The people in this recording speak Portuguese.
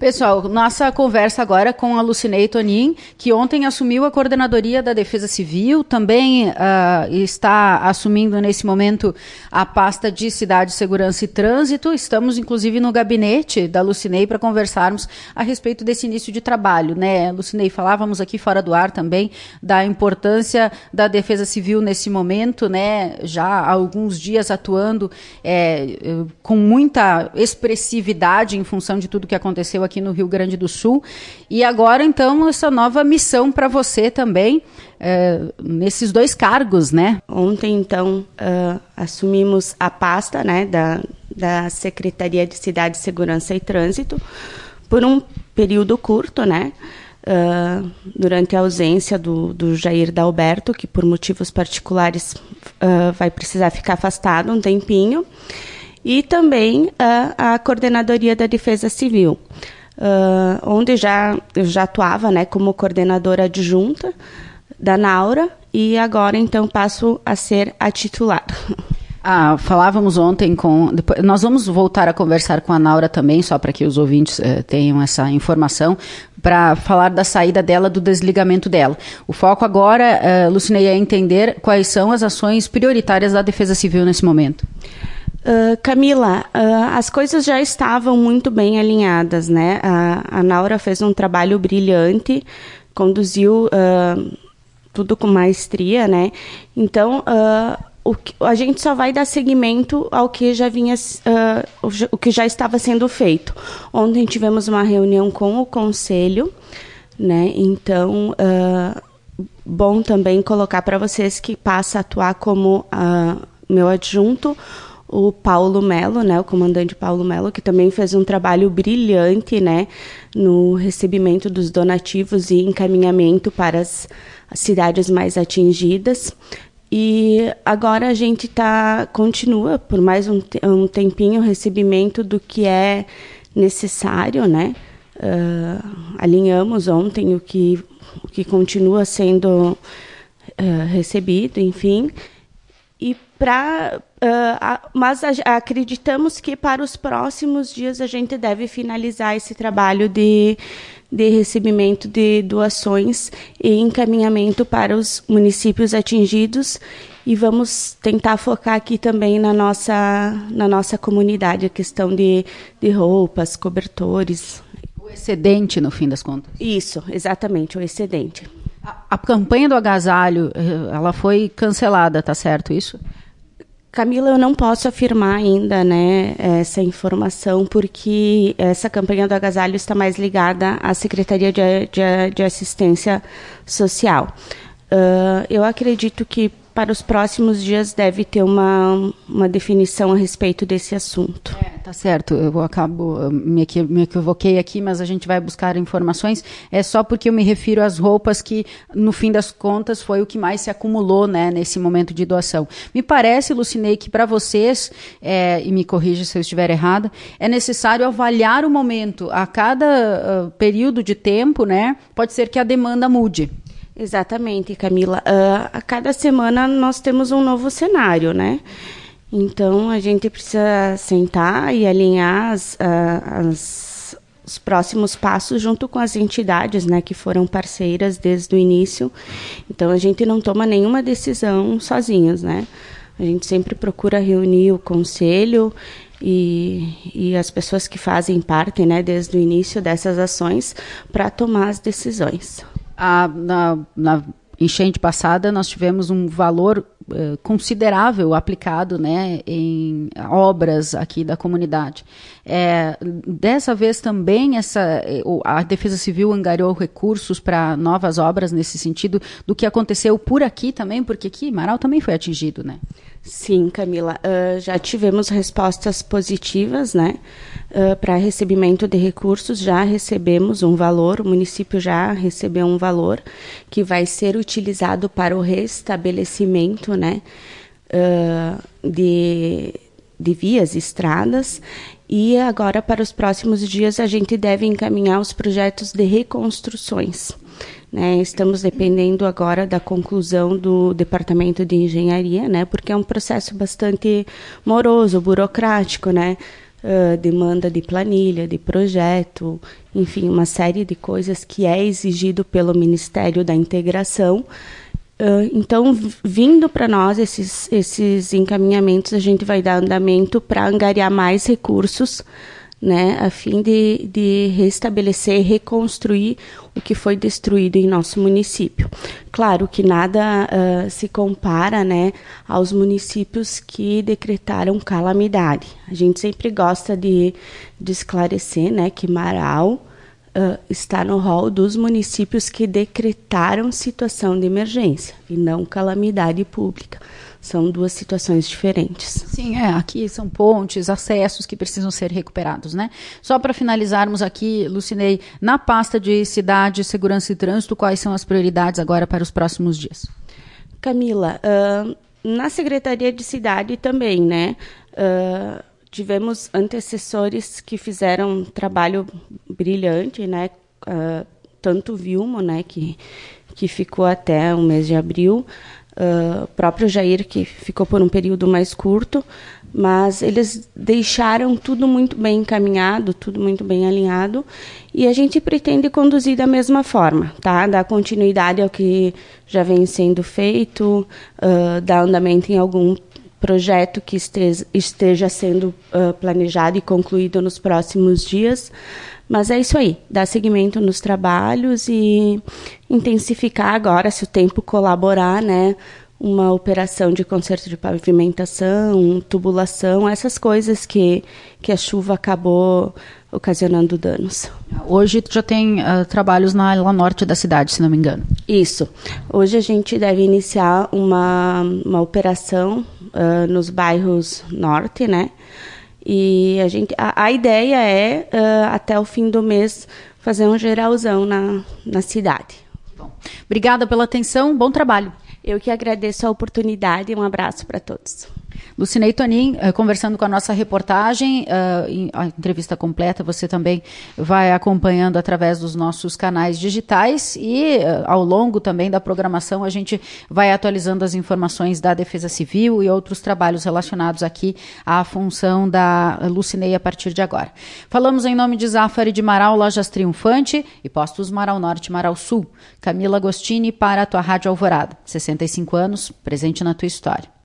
Pessoal, nossa conversa agora com a Lucinei Tonin, que ontem assumiu a coordenadoria da Defesa Civil, também está assumindo nesse momento a pasta de Cidade, Segurança e Trânsito. Estamos, inclusive, no gabinete da Lucinei para conversarmos a respeito desse início de trabalho, né? Lucinei, falávamos aqui fora do ar também da importância da Defesa Civil nesse momento, né? Já há alguns dias atuando com muita expressividade em função de tudo que aconteceu aqui no Rio Grande do Sul. E agora, então, essa nova missão para você também, nesses dois cargos, né? Ontem, então, assumimos a pasta, né, da Secretaria de Cidade, Segurança e Trânsito por um período curto, né? Durante a ausência do Jair Dalberto, que por motivos particulares vai precisar ficar afastado um tempinho, e também a Coordenadoria da Defesa Civil, onde eu já atuava, né, como coordenadora adjunta da Naura, e agora então passo a ser a titular. Falávamos ontem nós vamos voltar a conversar com a Naura também, só para que os ouvintes tenham essa informação, para falar da saída dela, do desligamento dela. O foco agora, Lucinei, é entender quais são as ações prioritárias da Defesa Civil nesse momento. Camila, as coisas já estavam muito bem alinhadas, né? A Naura fez um trabalho brilhante, conduziu tudo com maestria, né? Então, a gente só vai dar seguimento ao que já o que já estava sendo feito. Ontem tivemos uma reunião com o Conselho, né? Então, bom também colocar para vocês que passa a atuar como meu adjunto, o Paulo Melo, né, o comandante Paulo Melo, que também fez um trabalho brilhante, né, no recebimento dos donativos e encaminhamento para as cidades mais atingidas. E agora a gente continua por mais um tempinho o recebimento do que é necessário, né? Alinhamos ontem o que continua sendo recebido, enfim. Mas acreditamos que para os próximos dias a gente deve finalizar esse trabalho de recebimento de doações e encaminhamento para os municípios atingidos, e vamos tentar focar aqui também na nossa comunidade, a questão de roupas, cobertores. O excedente, no fim das contas. Isso, exatamente, o excedente. A campanha do agasalho, ela foi cancelada, tá certo isso? Camila, eu não posso afirmar ainda, né, essa informação, porque essa campanha do agasalho está mais ligada à Secretaria de Assistência Social. Eu acredito que para os próximos dias deve ter uma definição a respeito desse assunto. Tá certo, eu me equivoquei aqui, mas a gente vai buscar informações. É só porque eu me refiro às roupas que, no fim das contas, foi o que mais se acumulou, né, nesse momento de doação. Me parece, Lucinei, que para vocês, e me corrija se eu estiver errada, é necessário avaliar o momento. A cada período de tempo, né, pode ser que a demanda mude. Exatamente, Camila. A cada semana nós temos um novo cenário, né? Então, a gente precisa sentar e alinhar os próximos passos junto com as entidades, né, que foram parceiras desde o início. Então, a gente não toma nenhuma decisão sozinhos, né? A gente sempre procura reunir o conselho e as pessoas que fazem parte, né, desde o início dessas ações para tomar as decisões. Na enchente passada, nós tivemos um valor considerável aplicado, né, em obras aqui da comunidade. Dessa vez também a Defesa Civil angariou recursos para novas obras nesse sentido do que aconteceu por aqui também, porque aqui Marau também foi atingido, né? Sim, Camila, já tivemos respostas positivas, né, para recebimento de recursos. Já recebemos um valor, o município já recebeu um valor que vai ser utilizado para o restabelecimento, né, de vias, estradas, e agora para os próximos dias a gente deve encaminhar os projetos de reconstruções. Né, estamos dependendo agora da conclusão do Departamento de Engenharia, né, porque é um processo bastante moroso, burocrático, né, demanda de planilha, de projeto, enfim, uma série de coisas que é exigido pelo Ministério da Integração. Então, vindo para nós esses encaminhamentos, a gente vai dar andamento para angariar mais recursos, né, a fim de restabelecer e reconstruir o que foi destruído em nosso município. Claro que nada se compara, né, aos municípios que decretaram calamidade. A gente sempre gosta de esclarecer, né, que Marau está no rol dos municípios que decretaram situação de emergência e não calamidade pública. São duas situações diferentes. Sim, aqui são pontes, acessos que precisam ser recuperados, né? Só para finalizarmos aqui, Lucinei, na pasta de Cidade, Segurança e Trânsito, quais são as prioridades agora para os próximos dias? Camila, na Secretaria de Cidade também, né? Tivemos antecessores que fizeram um trabalho brilhante, né? Tanto o Vilmo, né, que ficou até o mês de abril, o próprio Jair, que ficou por um período mais curto, mas eles deixaram tudo muito bem encaminhado, tudo muito bem alinhado, e a gente pretende conduzir da mesma forma, tá? Dar continuidade ao que já vem sendo feito, dar andamento em algum projeto que esteja sendo planejado e concluído nos próximos dias. Mas é isso aí, dar seguimento nos trabalhos e intensificar agora, se o tempo colaborar, né, uma operação de conserto de pavimentação, tubulação, essas coisas que a chuva acabou ocasionando danos. Hoje já tem trabalhos na ala norte da cidade, se não me engano. Isso. Hoje a gente deve iniciar uma operação nos bairros norte, né? E a ideia é, até o fim do mês, fazer um geralzão na cidade. Bom, obrigada pela atenção, bom trabalho. Eu que agradeço a oportunidade e um abraço para todos. Lucinei Tonin, conversando com a nossa reportagem, a entrevista completa você também vai acompanhando através dos nossos canais digitais e ao longo também da programação a gente vai atualizando as informações da Defesa Civil e outros trabalhos relacionados aqui à função da Lucinei a partir de agora. Falamos em nome de Zafari de Marau, Lojas Triunfante e Postos Marau Norte, Marau Sul. Camila Agostini para a tua Rádio Alvorada. 65 anos, presente na tua história.